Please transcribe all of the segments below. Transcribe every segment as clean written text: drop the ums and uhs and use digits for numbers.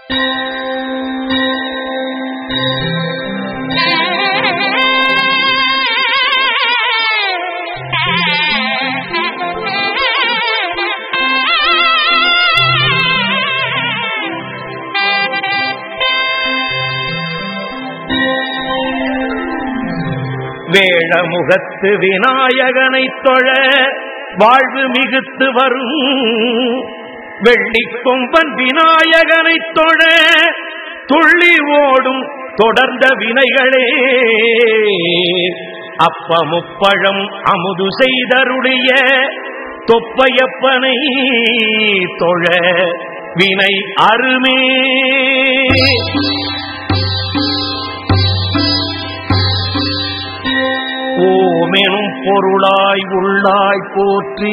வேழமுகத்து விநாயகனை தொழ வாழ்வு மிகுத்து வரும், வெள்ளிக்கொம்பன் விநாயகனை தொழ துள்ளி ஓடும் தொடர்ந்த வினைகளே. அப்பமுப்பழம் அமுது செய்தருடைய தொப்பையப்பனை தொழ வினை அருமே. ஓமெனும் பொருளாய் உள்ளாய் போற்றி,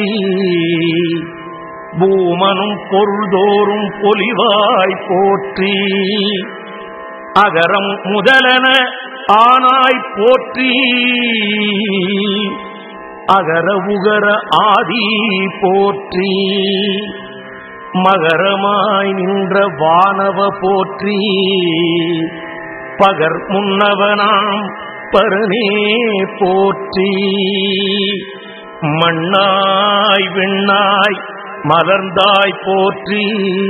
பூமனும் பொருள்தோறும் பொலிவாய் போற்றி, அகரம் முதலன ஆனாய் போற்றி, அகர உகர ஆதி போற்றி, மகரமாய் நின்ற வானவ போற்றி, பகர் முன்னவனாம் பரனே போற்றி, மண்ணாய் விண்ணாய் மலர்ந்தாய் போற்றி,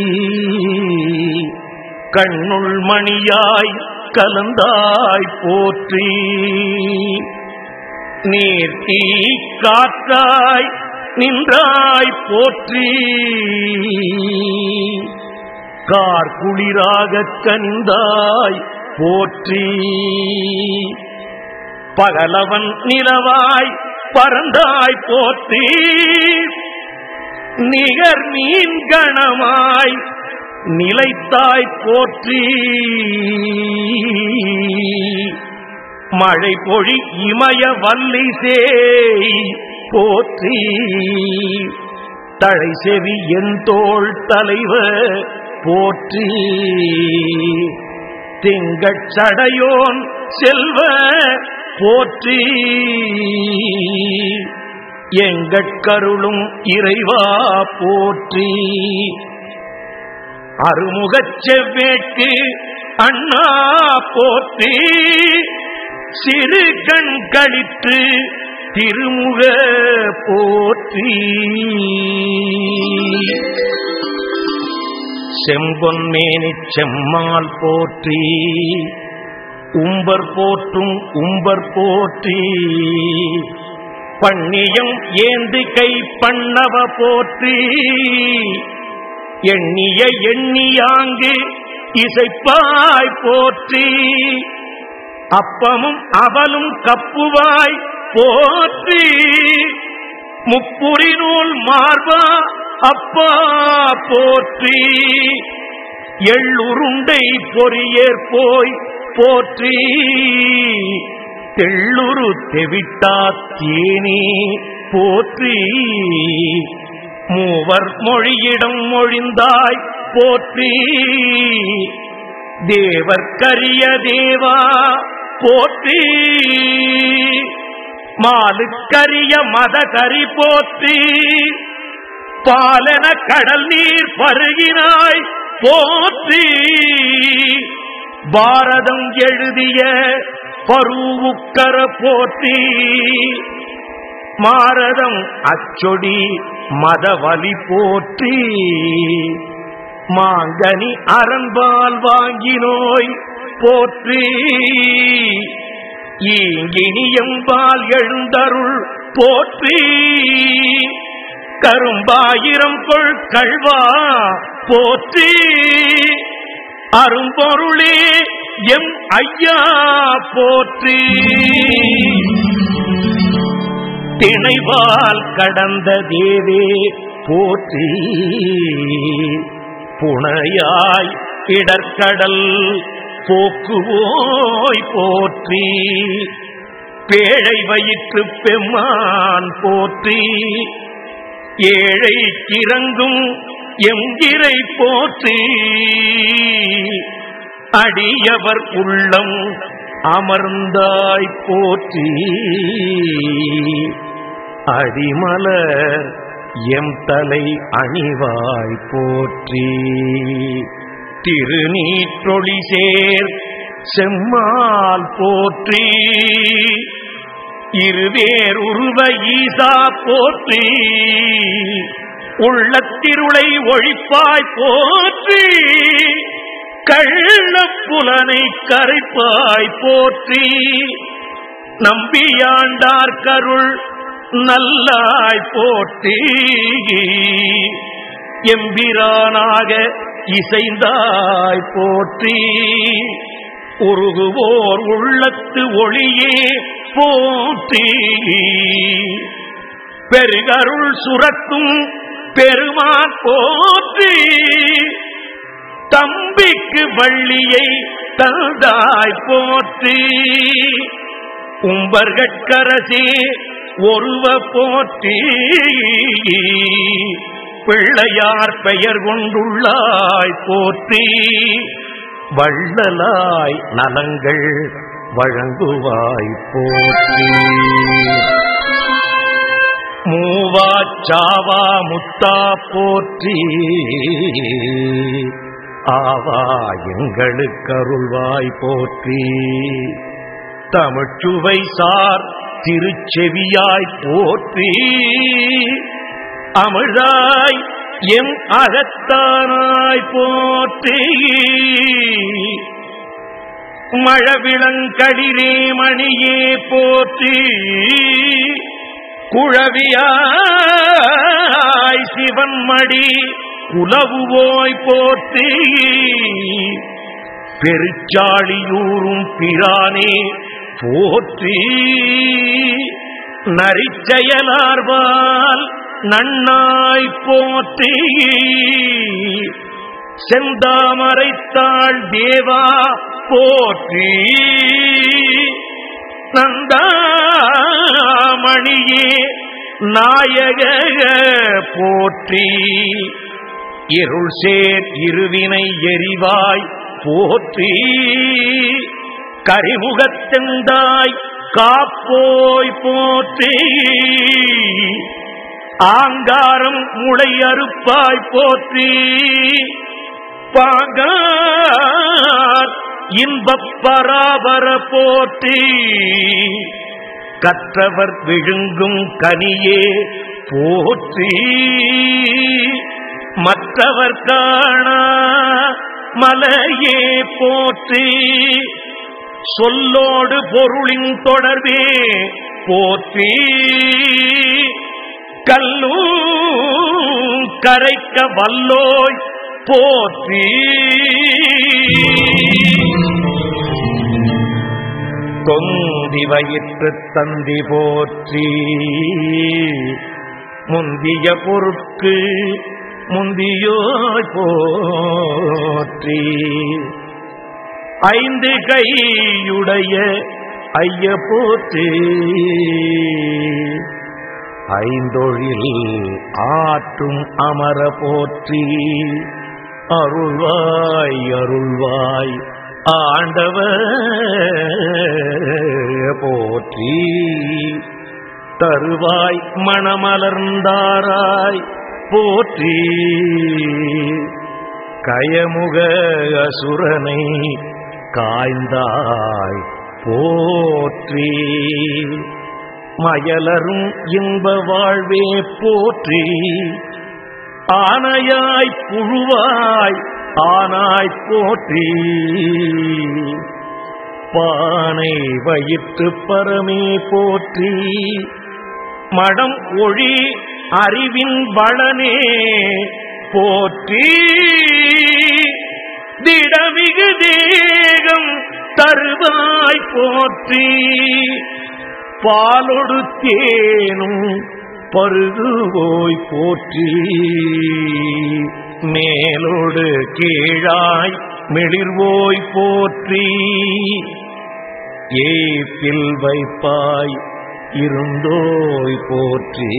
கண்ணுள் மணியாய் கலந்தாய் போற்றி, நீர்த்தீ காற்றாய் நின்றாய் போற்றி, கார்குளிராகக் கனிந்தாய் போற்றி, பகலவன் நிலவாய் பறந்தாய் போற்றி, நிகர் மீன் கணமாய் நிலைத்தாய் போற்றி, மழை பொழி இமய வல்லி சேய் போற்றி, தழை செவி என் தோள் தலைவர் போற்றி, திங்கட்சடையோன் செல்வ போற்றி, எங்கட்கருளும் இறைவா போற்றி, அருமுகச் செவ்வேட்கு அண்ணா போற்றி, சிறு கண் களிற்று திருமுக போற்றி, செம்பொன்மேனிச் செம்மால் போற்றி, உம்பர் போற்றும் உம்பர் போற்றி, பண்ணியம் ஏந்து கை பண்ணவ போற்றி, எண்ணிய எண்ணியாங்கு இசைப்பாய் போற்றி, அப்பமும் அவலும் கப்புவாய் போற்றி, முப்புரி நூல் மார்பா அப்பா போற்றி, எள்ளுருண்டை பொறியேற்போய் போற்றி, தெள்ளுரு தெவிட்டா தேனி போற்றி, மூவர் மொழியிடம் மொழிந்தாய் போற்றி, தேவர்க்கரிய தேவா போற்றி, மாலுக்கரிய மதகரி போற்றி, பாலன கடல் நீர் பருகினாய் போற்றி, பாரதம் எழுதிய பருவுக்கர போற்றி, மாரதம் அச்சொடி மதவலி போற்றி, மாங்கனி அரண்பால் வாங்கினோய் போற்றி, ஈங்கினியம்பால் எழுந்தருள் போற்றி, கரும்பாயிரம் கொள் கள்வா போற்றி, அரும்பொருளே எம் ஐயா போற்றி, திணைவால் கடந்த தேவே போற்றி, புனையாய் இடர்கடல் போக்குவோய் போற்றி, பேழை வயிற்று பெம்மான் போற்றி, ஏழை கிறங்கும் எங்கிரை போற்றி, அடியவர் உள்ளம் அமர்ந்தாய் போற்றி, அடிமலர் எம் தலை அணிவாய் போற்றி, திருநீற்றொளி சேர் செம்மால் போற்றி, இருவேர் உருவ ஈசா போற்றி, உள்ளத்திருளை ஒழிப்பாய் போற்றி, கள்ளப்புலனை கரைப்பாய் போற்றி, நம்பியாண்டார் கருள் நல்லாய் போற்றி, எம்பிரானாக இசைந்தாய் போற்றி, உருகுவோர் உள்ளத்து ஒளியே போற்றி, பெருகருள் சுரக்கும் பெருமான் போற்றி, தம்பிக்கு வள்ளியை தந்தாய் போற்றி, உம்பர்கட்கரசே ஒருவ போற்றி, பிள்ளையார் பெயர் கொண்டுள்ளாய் போற்றி, வள்ளலாய் நலங்கள் வழங்குவாய் போற்றி, மூவாச்சாவா முத்தா போற்றி, ஆவா எங்களுக்கு அருள்வாய் போற்றி, தமிழ்ச்சுவை சார் திருச்செவியாய் போற்றி, அமிழ்தாய் எம் அகத்தானாய் போற்றி, மழவிளங்களிரே மணியே போற்றி, குழவியாய் சிவன்மடி குலவுவோய் போற்றி, பெருச்சாளியூரும் பிரானே போற்றி, நரிச்செயலார்வால் நன்னாய் போற்றி, செந்தாமரைத்தாள் தேவா போற்றி, நந்தாமணியே நாயக போற்றி, இருள் சேர் இருவினை எரிவாய் போற்றி, கரிமுகத்தெந்தாய் காப்போய் போற்றி, ஆங்காரம் முளை அறுப்பாய் போற்றி, பாங்கார் இன்பப் பராபர போற்றி, கற்றவர் விழுங்கும் கனியே போற்றி, மற்றவர் காணா மலையே போற்றி, சொல்லோடு பொருளின் தொடர்பே போற்றி, கல்லும் கரைக்க வல்லோய் போற்றி, தொந்தி வயிற்று தந்தி போற்றி, முந்திய பொருட்கு முந்தியோய் போற்றி, ஐந்து கையுடைய ஐய போற்றி, ஐந்தொழில் ஆற்றும் அமர போற்றி, அருள்வாய் அருள்வாய் ஆண்டவர் போற்றி, தருவாய் மணமலர்ந்தாராய் போற்றி, கயமுக அசுரனை காய்ந்தாய் போற்றி, மயலரும் இன்ப வாழ்வே போற்றி, ஆனையாய் புழுவாய் ஆனாய் போற்றி, பானை வயிற்று பரமே போற்றி, மடம் ஒளி அறிவின் வளனே போற்றி, திடமிகு தேகம் தருவாய் போற்றி, பாலொடு தேனும் பருகுவோய் போற்றி, மேலோடு கீழாய் மிளிர்வோய் போற்றி, ஏப்பில் வைப்பாய் இருந்தோய் போற்றி,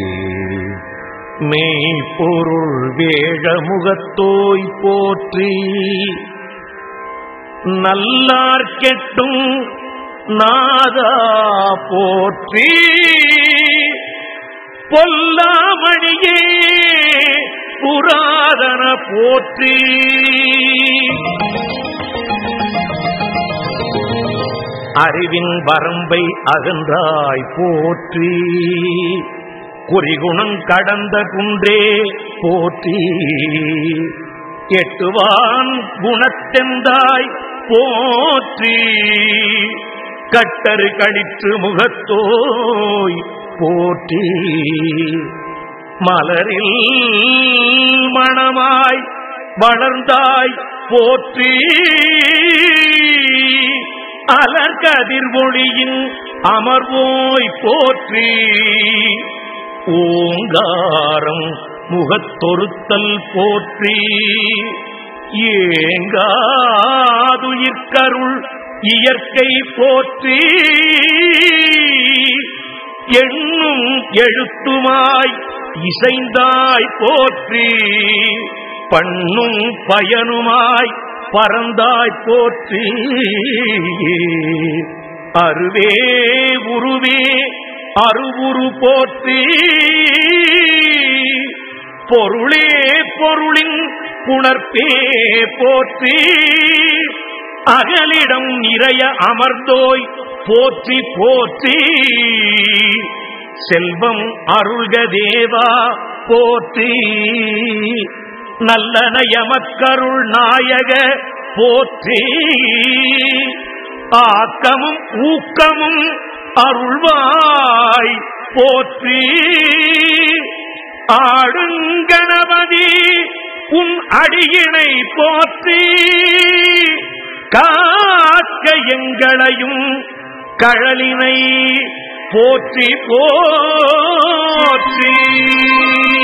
மெய்ப்பொருள் வேழமுகத்தோய் போற்றி, நல்லார் கெட்டும் நாதா போற்றி, பொல்லாமணியே புராதன போற்றி. அறிவின் வரம்பை அகன்றாய் போற்றி. குறிகுணம் கடந்த குன்றே போற்றி. எட்டுவான் குணத்தெந்தாய் போற்றி. கட்டரு கழிற்று முகத்தோய் போற்றி. மலரில் மணமாய் வளர்ந்தாய் போற்றி. அலர்கதிர்வொளியின் அமர்வோய் போற்றி. ஓங்காரம் முகத்தொருத்தல் போற்றி. ஏங்காதுயிர்க்கருள் இயற்கை போற்றி. எண்ணும் எழுத்துமாய் இசைந்தாய் போற்றி. பண்ணும் பயனுமாய் பறந்தாய் போற்றி. அருவே உருவே அருவுரு போற்றி. பொருளே பொருளின் புணர்ப்பே போற்றி. அகலிடம் நிறைய அமர்ந்தோய் போற்றி போற்றி. செல்வம் அருள்க தேவா போற்றி. நல்லனயமக்கருள் நாயக போற்றி. ஆக்கமும் ஊக்கமும் அருள்வாய் போற்றி. ஆடுங்கணபதி உன் அடியினை போற்றி. காக்க எங்களையும் கழலினை போற்றி போற்றி.